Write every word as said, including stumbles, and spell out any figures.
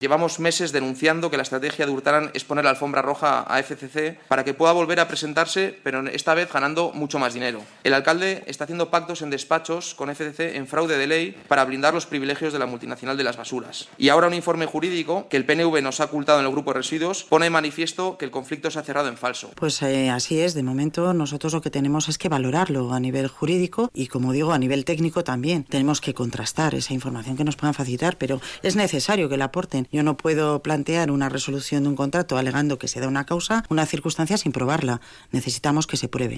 Llevamos meses denunciando que la estrategia de Hurtaran es poner la alfombra roja a F C C para que pueda volver a presentarse, pero esta vez ganando mucho más dinero. El alcalde está haciendo pactos en despachos con F C C en fraude de ley para blindar los privilegios de la multinacional de las basuras. Y ahora un informe jurídico que el P N V nos ha ocultado en el grupo de residuos pone de manifiesto que el conflicto se ha cerrado en falso. Pues eh, así es, de momento nosotros lo que tenemos es que valorarlo a nivel jurídico y, como digo, a nivel técnico también. Tenemos que contrastar esa información que nos puedan facilitar, pero es necesario que la aporten. Yo no puedo plantear una resolución de un contrato alegando que se da una causa, una circunstancia sin probarla. Necesitamos que se pruebe.